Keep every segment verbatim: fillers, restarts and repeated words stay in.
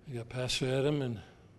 We got Pastor Adam and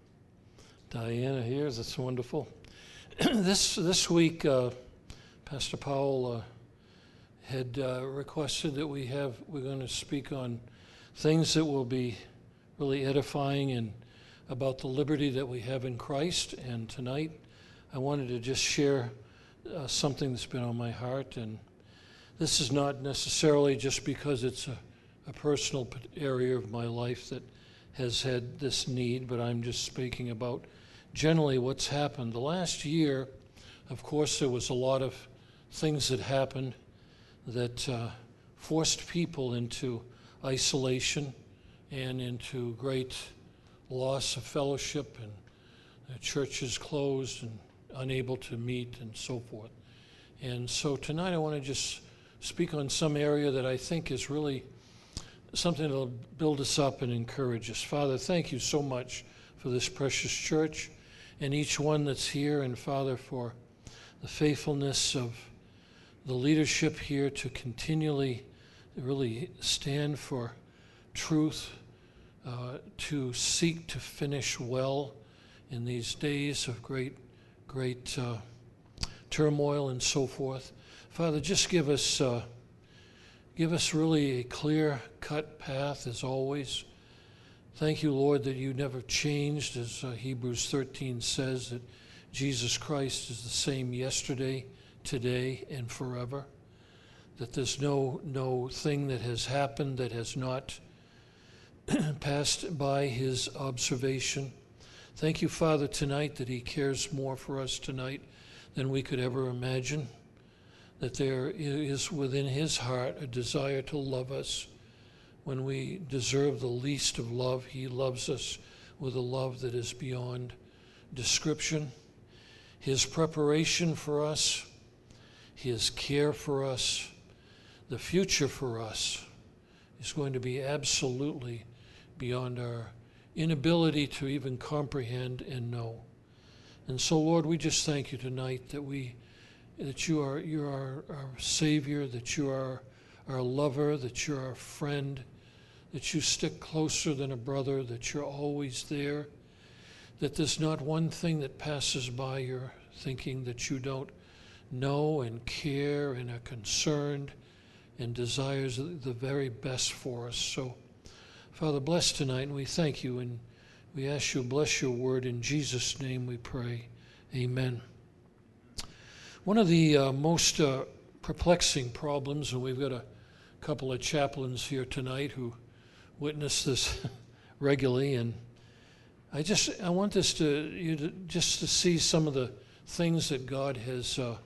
Diana here. That's wonderful. this this week, uh, Pastor Powell uh, had uh, requested that we have. We're going to speak on things that will be really edifying and about the liberty that we have in Christ. And tonight, I wanted to just share uh, something that's been on my heart. And this is not necessarily just because it's a, a personal area of my life that has had this need, but I'm just speaking about generally what's happened. The last year, of course, there was a lot of things that happened that uh, forced people into isolation and into great loss of fellowship, and the churches closed and unable to meet and so forth. And so tonight I want to just speak on some area that I think is really something that will build us up and encourage us. Father, thank you so much for this precious church and each one that's here, and Father, for the faithfulness of the leadership here to continually really stand for truth, uh, to seek to finish well in these days of great, great uh, turmoil and so forth. Father, just give us uh, Give us really a clear-cut path, as always. Thank you, Lord, that you never changed, as uh, Hebrews thirteen says, that Jesus Christ is the same yesterday, today, and forever. That there's no, no thing that has happened that has not passed by his observation. Thank you, Father, tonight that he cares more for us tonight than we could ever imagine. That there is within his heart a desire to love us. When we deserve the least of love, he loves us with a love that is beyond description. His preparation for us, his care for us, the future for us is going to be absolutely beyond our inability to even comprehend and know. And so, Lord, we just thank you tonight that we that you are you are our Savior, that you are our lover, that you're our friend, that you stick closer than a brother, that you're always there, that there's not one thing that passes by your thinking that you don't know and care and are concerned and desires the very best for us. So, Father, bless tonight, and we thank you, and we ask you to bless your word. In Jesus' name we pray. Amen. One of the uh, most uh, perplexing problems, and we've got a couple of chaplains here tonight who witness this regularly, and I just I want this to you to just to see some of the things that God has uh,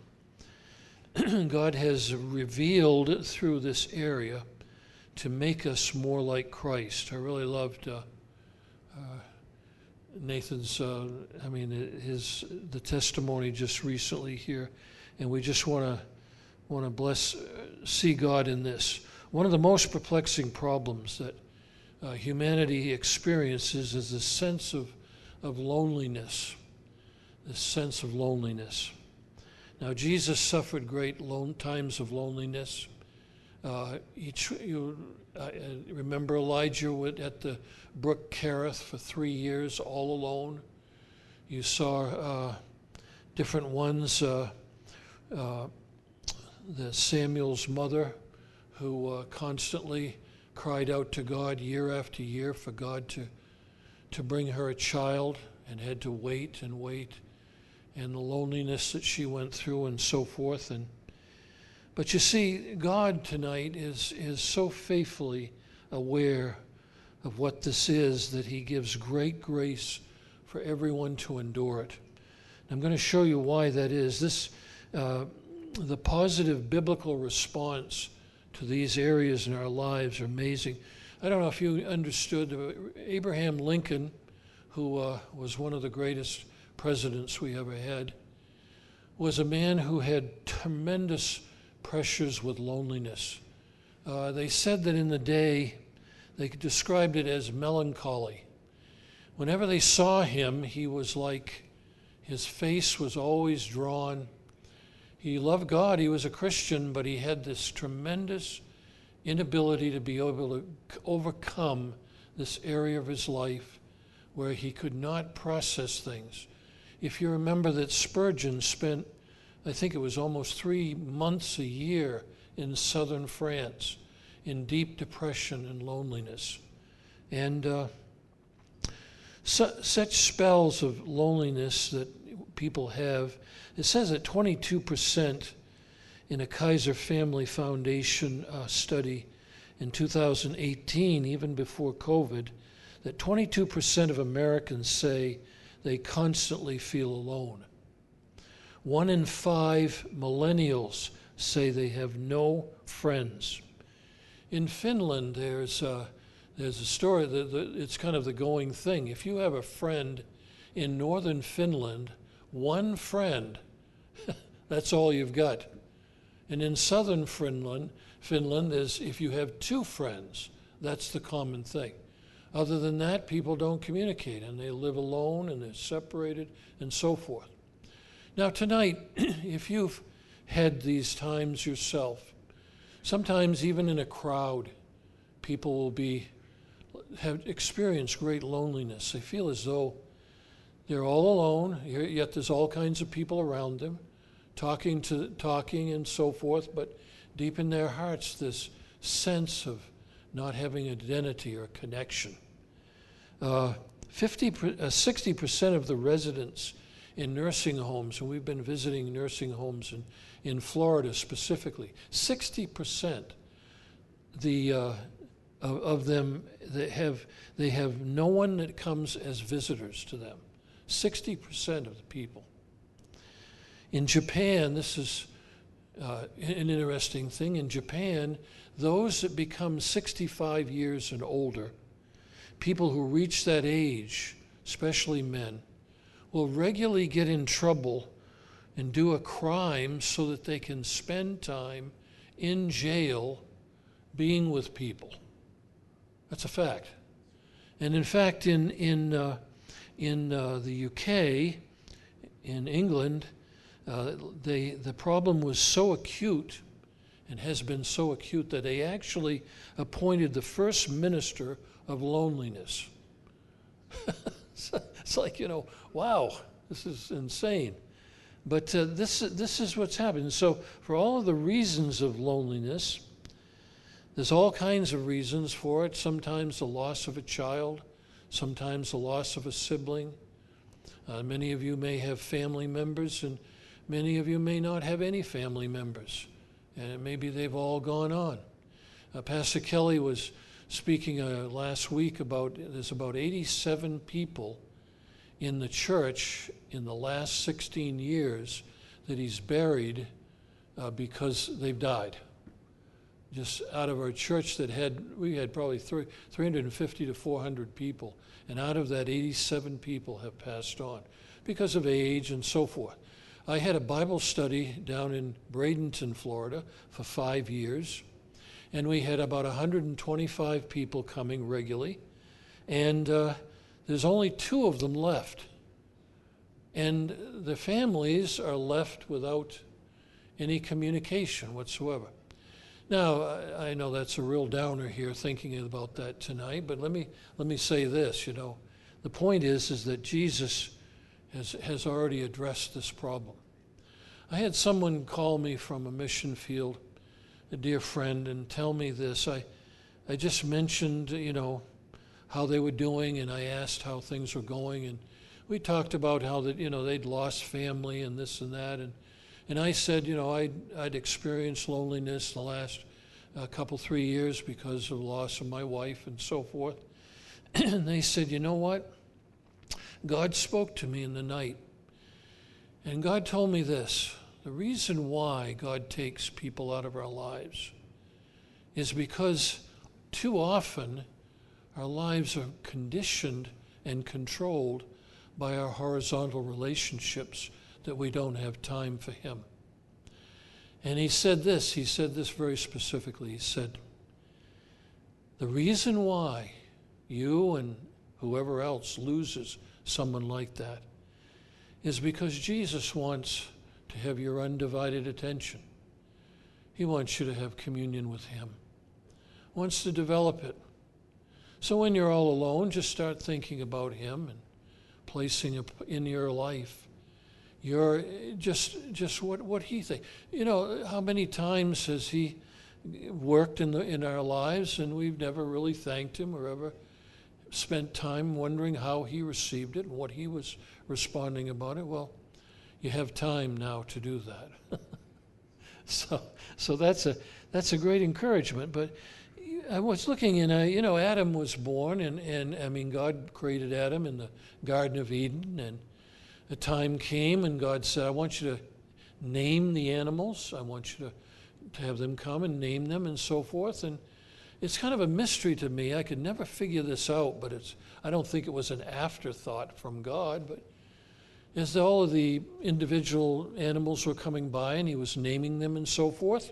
God has revealed through this area to make us more like Christ. I really loved uh, uh, Nathan's, uh, I mean, his the testimony just recently here, and we just want to want to bless, uh, see God in this. One of the most perplexing problems that uh, humanity experiences is the sense of of loneliness. This sense of loneliness. Now, Jesus suffered great lone times of loneliness. Uh, each you uh, remember Elijah at the brook Kerith for three years all alone. You saw uh, different ones. Uh, uh, the Samuel's mother, who uh, constantly cried out to God year after year for God to to bring her a child, and had to wait and wait, and the loneliness that she went through and so forth. And But you see, God tonight is, is so faithfully aware of what this is that he gives great grace for everyone to endure it. And I'm going to show you why that is. This, uh, the positive biblical response to these areas in our lives are amazing. I don't know if you understood, uh, Abraham Lincoln, who uh, was one of the greatest presidents we ever had, was a man who had tremendous pressures with loneliness. Uh, they said that in the day, they described it as melancholy. Whenever they saw him, he was like, his face was always drawn. He loved God, he was a Christian, but he had this tremendous inability to be able to overcome this area of his life where he could not process things. If you remember that Spurgeon spent, I think it was almost three months a year in southern France in deep depression and loneliness. And uh, su- such spells of loneliness that people have, it says that twenty-two percent in a Kaiser Family Foundation uh, study in two thousand eighteen, even before COVID, that twenty-two percent of Americans say they constantly feel alone. One in five millennials say they have no friends. In Finland, there's a, there's a story that, that it's kind of the going thing. If you have a friend in northern Finland, one friend, that's all you've got. And in southern Finland, Finland is if you have two friends, that's the common thing. Other than that, people don't communicate, and they live alone, and they're separated, and so forth. Now tonight, if you've had these times yourself, sometimes even in a crowd, people will be have experienced great loneliness. They feel as though they're all alone, yet there's all kinds of people around them, talking to talking and so forth, but deep in their hearts, this sense of not having identity or connection. Uh, fifty, uh, sixty percent of the residents in nursing homes, and we've been visiting nursing homes in, in Florida specifically, sixty percent the, uh, of, of them that have, they have no one that comes as visitors to them. sixty percent of the people. In Japan, this is uh, an interesting thing. In Japan, those that become sixty-five years and older, people who reach that age, especially men, will regularly get in trouble and do a crime so that they can spend time in jail being with people. That's a fact. And in fact, in, in, uh, in uh, the U K, in England, uh, they, the problem was so acute and has been so acute that they actually appointed the first minister of loneliness. It's like, you know, wow, this is insane. But uh, this, this is what's happening. So for all of the reasons of loneliness, there's all kinds of reasons for it. Sometimes the loss of a child, sometimes the loss of a sibling. Uh, many of you may have family members, and many of you may not have any family members. And maybe they've all gone on. Uh, Pastor Kelly was speaking uh, last week about, there's about eighty-seven people in the church in the last sixteen years that he's buried uh, because they've died. Just out of our church that had, we had probably three hundred fifty to four hundred people, and out of that, eighty-seven people have passed on because of age and so forth. I had a Bible study down in Bradenton, Florida for five years, and we had about one hundred twenty-five people coming regularly, and uh, there's only two of them left. And the families are left without any communication whatsoever. Now, I, I know that's a real downer here thinking about that tonight, but let me, let me say this, you know. The point is, is that Jesus has, has already addressed this problem. I had someone call me from a mission field, a dear friend, and tell me this. I, I just mentioned, you know, how they were doing, and I asked how things were going, and we talked about how that, you know, they'd lost family and this and that, and and I said, you know, I'd, I'd experienced loneliness the last uh, couple, three years because of the loss of my wife and so forth. And they said, you know what? God spoke to me in the night, and God told me this. The reason why God takes people out of our lives is because too often our lives are conditioned and controlled by our horizontal relationships that we don't have time for Him. And he said this, he said this very specifically. He said, the reason why you and whoever else loses someone like that is because Jesus wants to have your undivided attention. He wants you to have communion with Him, wants to develop it So when you're all alone, just start thinking about him and placing it in your life. You're just just what what he thinks. You know, how many times has he worked in the in our lives and we've never really thanked him or ever spent time wondering how he received it and what he was responding about it? Well, you have time now to do that. so so that's a that's a great encouragement. But I was looking, and I, you know, Adam was born, and, and I mean, God created Adam in the Garden of Eden, and a time came, and God said, I want you to name the animals. I want you to, to have them come and name them and so forth. And it's kind of a mystery to me. I could never figure this out, but it's I don't think it was an afterthought from God. But as all of the individual animals were coming by, and he was naming them and so forth,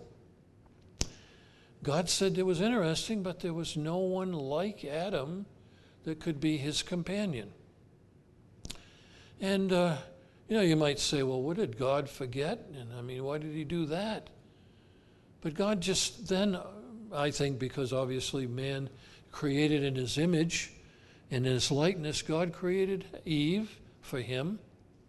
God said it was interesting, but there was no one like Adam that could be his companion. And, uh, you know, you might say, well, what did God forget? And, I mean, why did he do that? But God just then, I think, because obviously man created in his image and in his likeness, God created Eve for him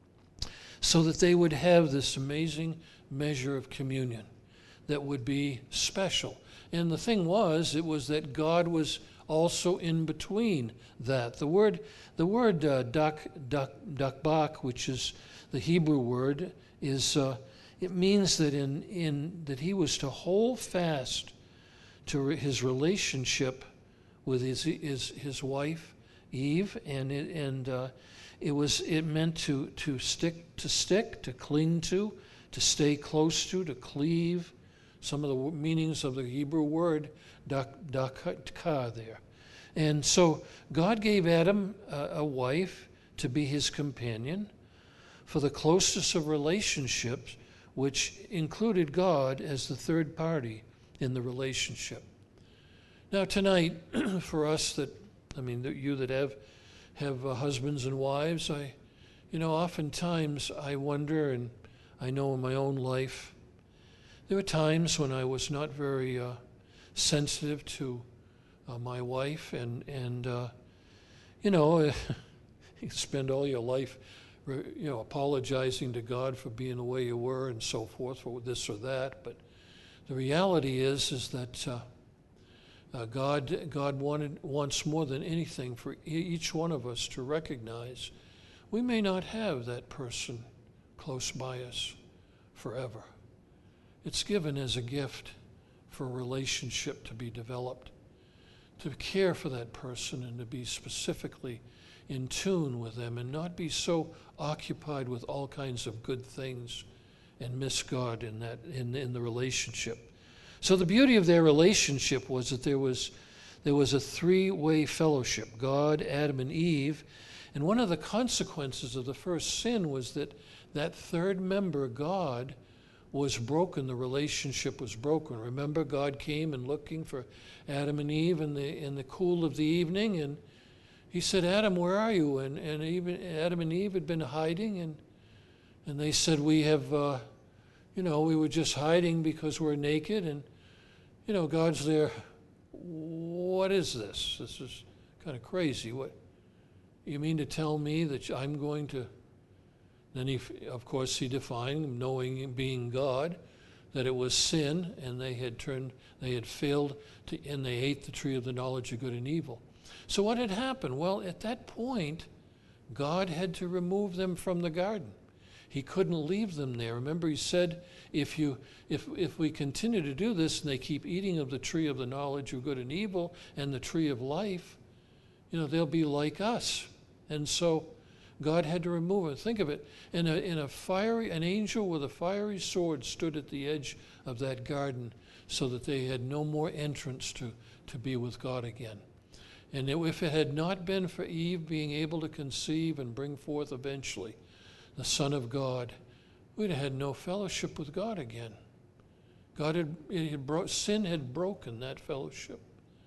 so that they would have this amazing measure of communion that would be special. And the thing was, it was that God was also in between that. The word, the word uh, dak, dak, dakbak, which is the Hebrew word, is uh, it means that in in that he was to hold fast to re- his relationship with his his his wife Eve, and it and uh, it was it meant to to stick to stick to cling to, to stay close to, to cleave. Some of the meanings of the Hebrew word dakka there. And so God gave Adam a, a wife to be his companion for the closest of relationships, which included God as the third party in the relationship. Now tonight, for us that, I mean, you that have have uh, husbands and wives, I, you know, oftentimes I wonder, and I know in my own life, there were times when I was not very uh, sensitive to uh, my wife, and and uh, you know, you spend all your life, you know, apologizing to God for being the way you were and so forth, for this or that. But the reality is, is that uh, uh, God God wanted wants more than anything for each one of us to recognize we may not have that person close by us forever. It's given as a gift for a relationship to be developed, to care for that person and to be specifically in tune with them and not be so occupied with all kinds of good things and miss God in that in, in the relationship. So the beauty of their relationship was that there was there was a three-way fellowship, God, Adam, and Eve. And one of the consequences of the first sin was that that third member, God, was broken. The relationship was broken. Remember, God came and looking for Adam and Eve in the in the cool of the evening, and he said, Adam, where are you? And and even Adam and Eve had been hiding, and and they said, we have, uh, you know, we were just hiding because we're naked. And, you know, God's there. What is this? This is kind of crazy. What, you mean to tell me that I'm going to... Then, he, of course, he defined, knowing and being God, that it was sin, and they had turned, they had failed, to, and they ate the tree of the knowledge of good and evil. So what had happened? Well, at that point, God had to remove them from the garden. He couldn't leave them there. Remember, he said, if you, if if we continue to do this, and they keep eating of the tree of the knowledge of good and evil and the tree of life, you know, they'll be like us. And so God had to remove it. Think of it. In a, in a fiery, an angel with a fiery sword stood at the edge of that garden so that they had no more entrance to, to be with God again. And it, if it had not been for Eve being able to conceive and bring forth eventually the Son of God, we'd have had no fellowship with God again. God had, it had bro- sin had broken that fellowship.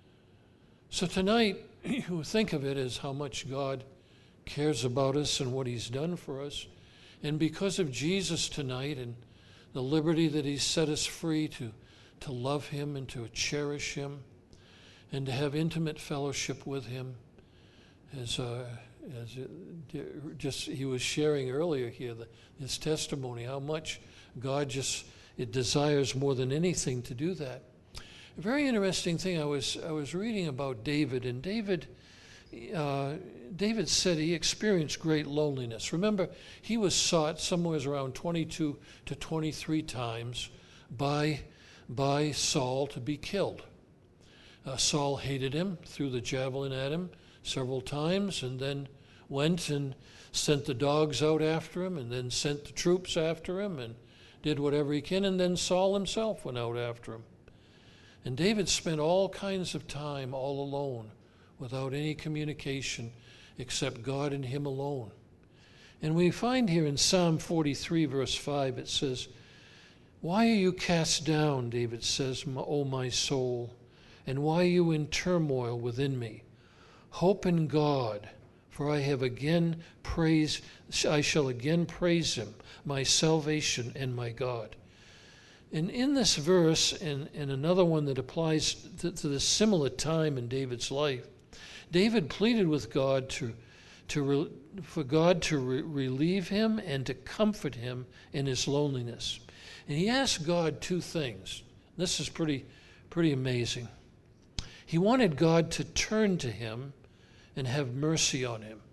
So tonight, you think of it as how much God cares about us and what he's done for us. And because of Jesus tonight and the liberty that he's set us free to, to love him and to cherish him, and to have intimate fellowship with him. As, uh, as it, just he was sharing earlier here, the, his testimony, how much God just it desires more than anything to do that. A very interesting thing, I was I was reading about David, and David uh, David said he experienced great loneliness. Remember, he was sought somewhere around twenty-two to twenty-three times by by Saul to be killed. Uh, Saul hated him, threw the javelin at him several times, and then went and sent the dogs out after him, and then sent the troops after him, and did whatever he can, and then Saul himself went out after him. And David spent all kinds of time all alone, without any communication except God and him alone. And we find here in Psalm forty-three, verse five, it says, "Why are you cast down," David says, "O my soul, and why are you in turmoil within me? Hope in God, for I have again praised, I shall again praise him, my salvation and my God." And in this verse, and, and another one that applies to, to this similar time in David's life, David pleaded with God to, to re, for God to re, relieve him and to comfort him in his loneliness. And he asked God two things. This is pretty, pretty amazing. He wanted God to turn to him and have mercy on him.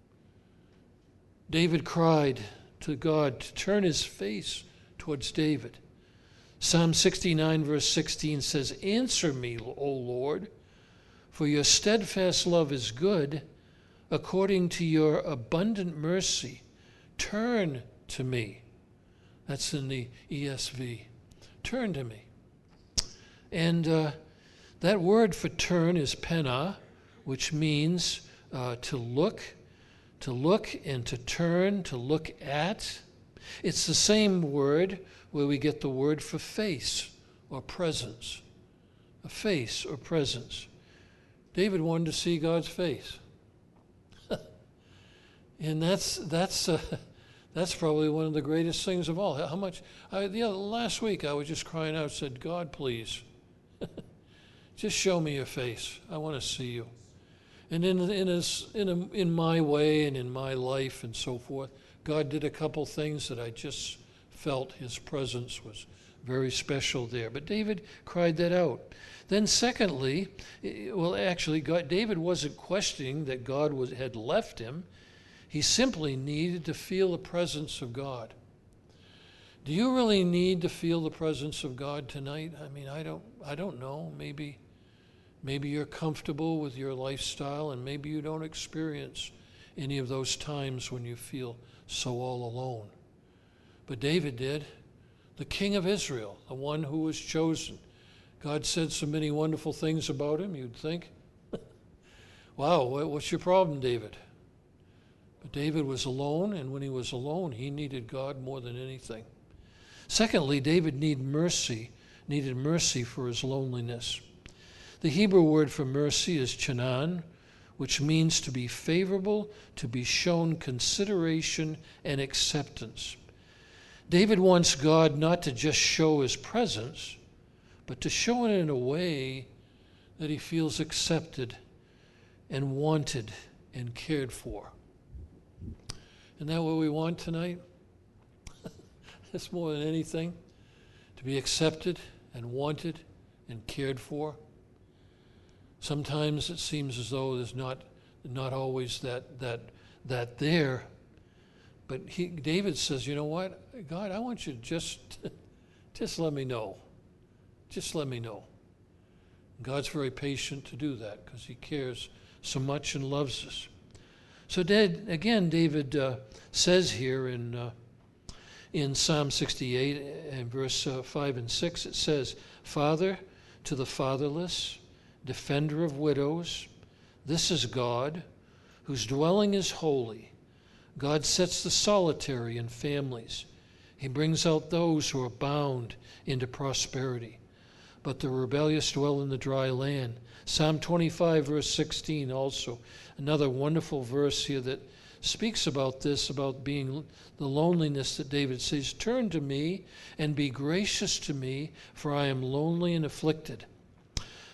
David cried to God to turn his face towards David. Psalm sixty-nine, verse sixteen says, "Answer me, O Lord, for your steadfast love is good. According to your abundant mercy, turn to me." That's in the E S V. Turn to me. And uh, that word for turn is pena, which means uh, to look, to look and to turn, to look at. It's the same word where we get the word for face or presence. A face or presence. David wanted to see God's face. And that's that's uh, that's probably one of the greatest things of all. How much, I, the other, last week I was just crying out, said, "God, please, just show me your face. I want to see you." And in in his, in a, in my way and in my life and so forth, God did a couple things that I just felt his presence was very special there. But David cried that out. Then secondly, well, actually, God, David wasn't questioning that God was, had left him. He simply needed to feel the presence of God. Do you really need to feel the presence of God tonight? I mean, I don't I don't know. Maybe maybe you're comfortable with your lifestyle, and maybe you don't experience any of those times when you feel so all alone. But David did. The king of Israel, the one who was chosen. God said so many wonderful things about him, you'd think. Wow, what's your problem, David? But David was alone, and when he was alone, he needed God more than anything. Secondly, David needed mercy, needed mercy for his loneliness. The Hebrew word for mercy is chanan, which means to be favorable, to be shown consideration and acceptance. David wants God not to just show his presence, but to show it in a way that he feels accepted and wanted and cared for. Isn't that what we want tonight? That's more than anything, to be accepted and wanted and cared for. Sometimes it seems as though there's not not always that that that there. But he, David says, you know what, God, I want you to just, just let me know. Just let me know. God's very patient to do that because he cares so much and loves us. So Dad, again, David uh, says here in uh, in Psalm sixty-eight and verse uh, five and six, it says, "Father to the fatherless, defender of widows, this is God, whose dwelling is holy. God sets the solitary in families. He brings out those who are bound into prosperity. But the rebellious dwell in the dry land." Psalm twenty-five, verse sixteen also, another wonderful verse here that speaks about this, about being the loneliness that David says, "Turn to me and be gracious to me, for I am lonely and afflicted."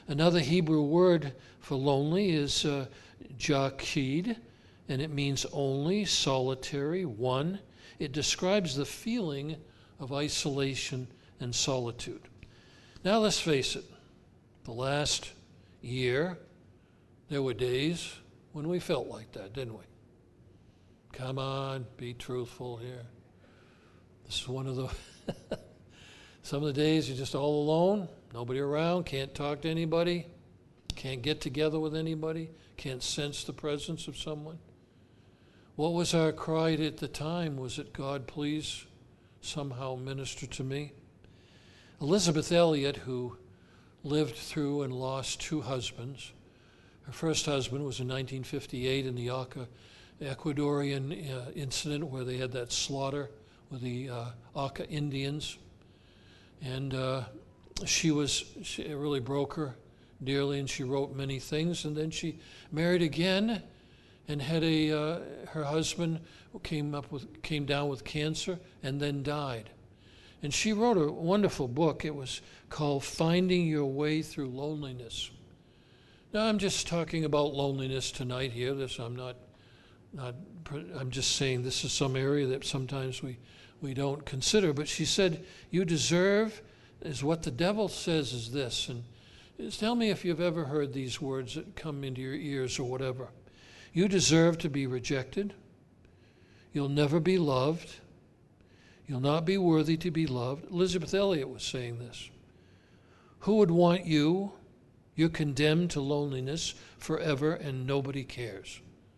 Another Hebrew word for lonely is uh, jakid, and it means only, solitary, one. It describes the feeling of isolation and solitude. Now let's face it, the last year, there were days when we felt like that, didn't we? Come on, be truthful here. This is one of the, some of the days you're just all alone, nobody around, can't talk to anybody, can't get together with anybody, can't sense the presence of someone. What was our cry at the time? Was it, God, please somehow minister to me? Elizabeth Elliot, who lived through and lost two husbands, her first husband was in nineteen fifty-eight in the Auca Ecuadorian uh, incident where they had that slaughter with the uh, Auca Indians. And uh, she was, she, it really broke her dearly, and she wrote many things. And then she married again and had a, uh, her husband came up with, came down with cancer and then died. And she wrote a wonderful book. It was called Finding Your Way Through Loneliness. Now, I'm just talking about loneliness tonight here. This, I'm not, not, I'm just saying this is some area that sometimes we, we don't consider. But she said, you deserve, is what the devil says is this. And is, tell me if you've ever heard these words that come into your ears or whatever. You deserve to be rejected. You'll never be loved. You'll not be worthy to be loved. Elizabeth Elliot was saying this. Who would want you? You're condemned to loneliness forever and nobody cares.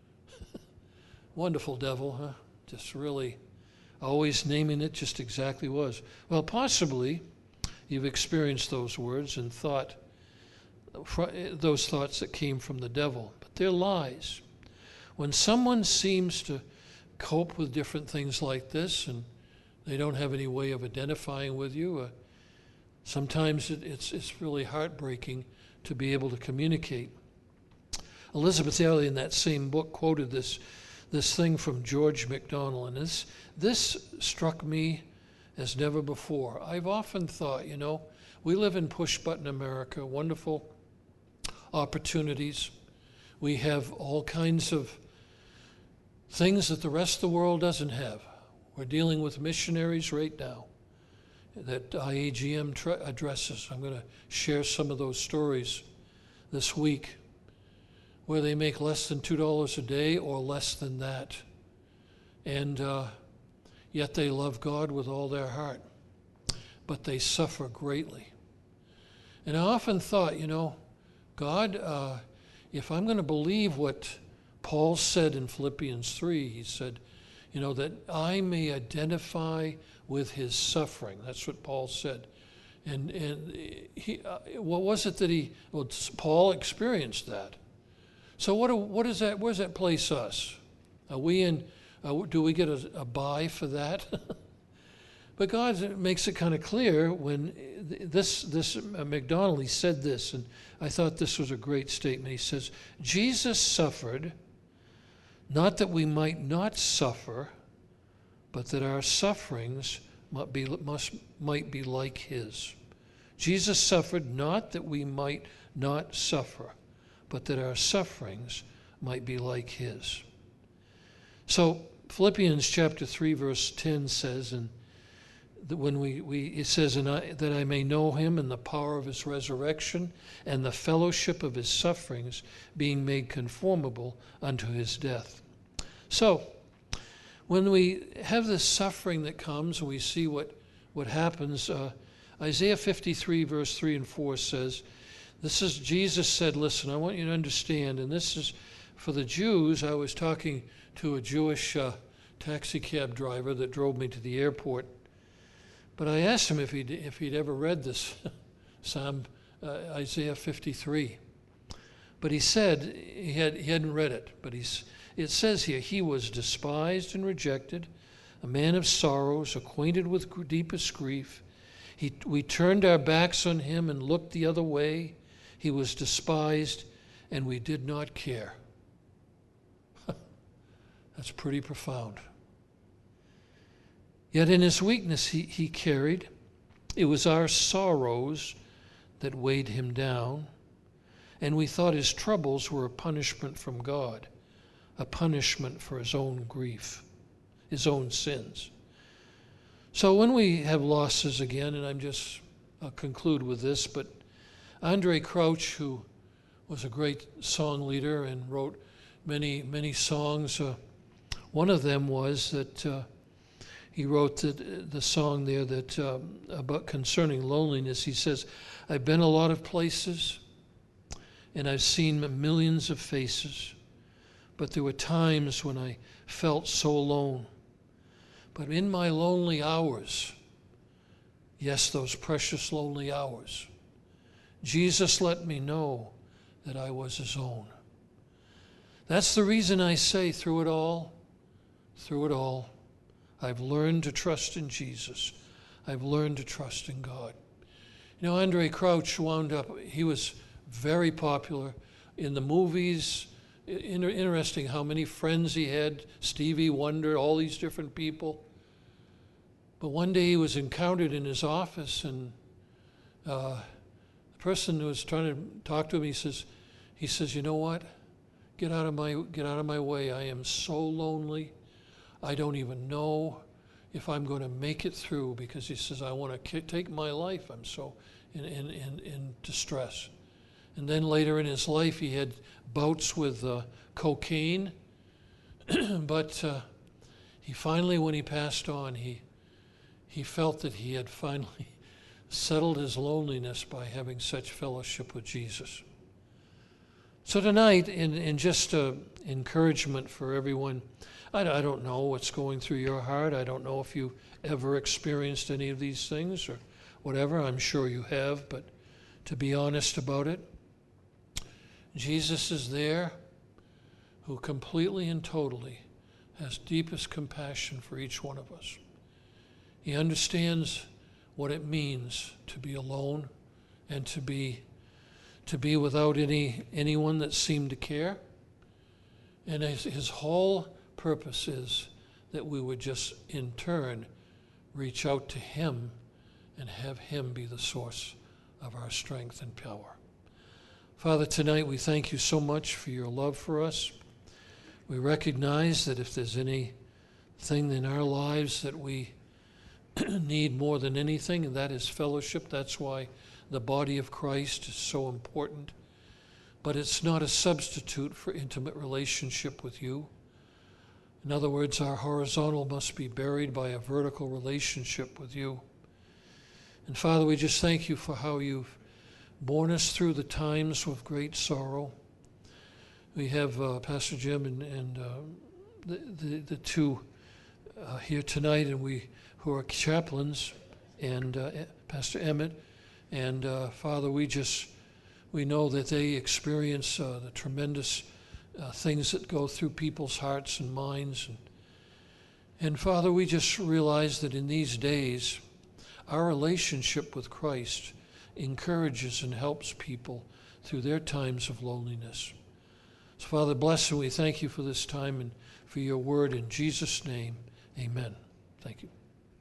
Wonderful devil, huh? Just really always naming it just exactly was. Well, possibly you've experienced those words and thought those thoughts that came from the devil, but they're lies. When someone seems to cope with different things like this and they don't have any way of identifying with you, uh, sometimes it, it's, it's really heartbreaking to be able to communicate. Elizabeth Elliot in that same book quoted this, this thing from George MacDonald, and this, this struck me as never before. I've often thought, you know, we live in push-button America, wonderful opportunities. We have all kinds of things that the rest of the world doesn't have. We're dealing with missionaries right now that I A G M tra- addresses. I'm going to share some of those stories this week where they make less than two dollars a day or less than that. And uh, yet they love God with all their heart. But they suffer greatly. And I often thought, you know, God, uh, if I'm going to believe what Paul said in Philippians three, he said, you know, that I may identify with his suffering. That's what Paul said. And and he, uh, what was it that he, well, Paul experienced that. So what do, what is that, where does that place us? Are we in, uh, do we get a, a buy for that? But God makes it kind of clear when this, this uh, MacDonald, he said this, and I thought this was a great statement. He says, Jesus suffered not that we might not suffer, but that our sufferings might be, must, might be like his. Jesus suffered not that we might not suffer, but that our sufferings might be like his. So Philippians chapter three, verse ten says, and that when we, we it says, and I, that I may know him and the power of his resurrection and the fellowship of his sufferings, being made conformable unto his death. So, when we have this suffering that comes and we see what, what happens, uh, Isaiah fifty-three, verse three and four says, this is, Jesus said, listen, I want you to understand, and this is for the Jews. I was talking to a Jewish uh, taxi cab driver that drove me to the airport, but I asked him if he'd, if he'd ever read this Psalm, uh, Isaiah fifty-three. But he said he, had, he hadn't read it, but he's it says here, he was despised and rejected, a man of sorrows, acquainted with deepest grief. He, we turned our backs on him and looked the other way. He was despised, and we did not care. That's pretty profound. Yet in his weakness he, he carried. It was our sorrows that weighed him down. and we thought his troubles were a punishment from God, a punishment for his own grief, his own sins. So when we have losses again, and I'm just, I'll conclude with this, but Andre Crouch, who was a great song leader and wrote many, many songs, uh, one of them was that uh, he wrote the, the song there that um, about concerning loneliness. He says, I've been a lot of places, and I've seen millions of faces, but there were times when I felt so alone. But in my lonely hours, yes, those precious lonely hours, Jesus let me know that I was his own. That's the reason I say through it all, through it all, I've learned to trust in Jesus. I've learned to trust in God. You know, Andre Crouch wound up, he was very popular in the movies. Inter- interesting how many friends he had, Stevie Wonder, all these different people. But one day he was encountered in his office, and uh, the person who was trying to talk to him, he says, he says, you know what? Get out of my get out of my way. I am so lonely. I don't even know if I'm going to make it through, because he says, I want to k- take my life. I'm so in, in, in, in distress. And then later in his life, he had bouts with uh, cocaine. But uh, he finally, when he passed on, he he felt that he had finally settled his loneliness by having such fellowship with Jesus. So tonight, in, in just uh, encouragement for everyone, I, I don't know what's going through your heart. I don't know if you ever experienced any of these things or whatever. I'm sure you have, but to be honest about it, Jesus is there, who completely and totally has deepest compassion for each one of us. He understands what it means to be alone and to be to be without any anyone that seemed to care. And his, his whole purpose is that we would just in turn reach out to him and have him be the source of our strength and power. Father, tonight we thank you so much for your love for us. We recognize that if there's anything in our lives that we need more than anything, and that is fellowship. That's why the body of Christ is so important. But it's not a substitute for intimate relationship with you. In other words, our horizontal must be buried by a vertical relationship with you. And Father, we just thank you for how you've borne us through the times with great sorrow. We have uh, Pastor Jim and, and uh, the, the, the two uh, here tonight, and we who are chaplains, and uh, Pastor Emmett. And uh, Father, we just, we know that they experience uh, the tremendous uh, things that go through people's hearts and minds. And, and Father, we just realize that in these days, our relationship with Christ encourages and helps people through their times of loneliness. So Father, bless and we thank you for this time and for your word. In Jesus' name, amen. Thank you.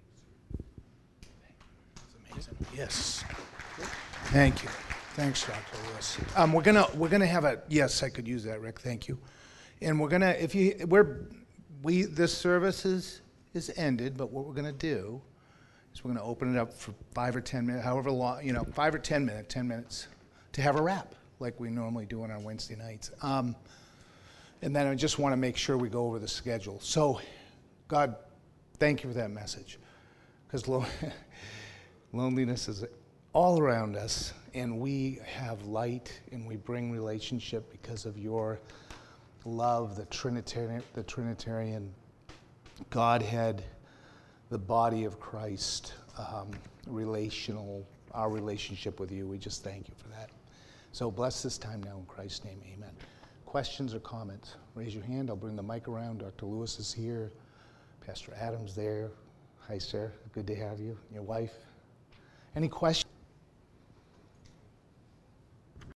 That's amazing. Yes. Thank you. Thanks, Doctor Lewis. Um, we're gonna we're gonna have a yes. I could use that, Rick. Thank you. And we're gonna if you we're we this service is is ended, but what we're gonna do is we're gonna open it up for five or ten minutes, however long you know, five or ten minutes, ten minutes to have a wrap like we normally do on our Wednesday nights. Um, and then I just want to make sure we go over the schedule. So, God, thank you for that message, because lo- loneliness is all around us, and we have light and we bring relationship because of your love, the Trinitarian, the Trinitarian Godhead, the body of Christ, um, relational, our relationship with you. We just thank you for that. So bless this time now in Christ's name, amen. Questions or comments? Raise your hand. I'll bring the mic around. Doctor Lewis is here. Pastor Adam's there. Hi, sir. Good to have you. Your wife. Any questions?